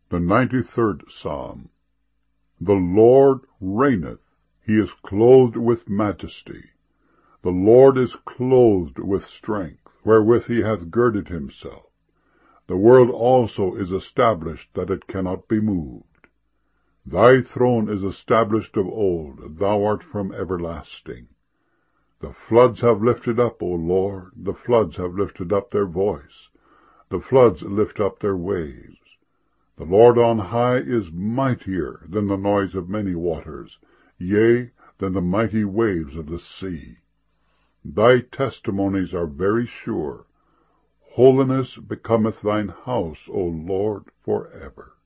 The 93rd Psalm. The Lord reigneth, he is clothed with majesty. The Lord is clothed with strength, wherewith he hath girded himself. The world also is established, that it cannot be moved. Thy throne is established of old, thou art from everlasting. The floods have lifted up, O Lord, the floods have lifted up their voice. The floods lift up their waves. The Lord on high is mightier than the noise of many waters, yea, than the mighty waves of the sea. Thy testimonies are very sure. Holiness becometh thine house, O Lord, for ever.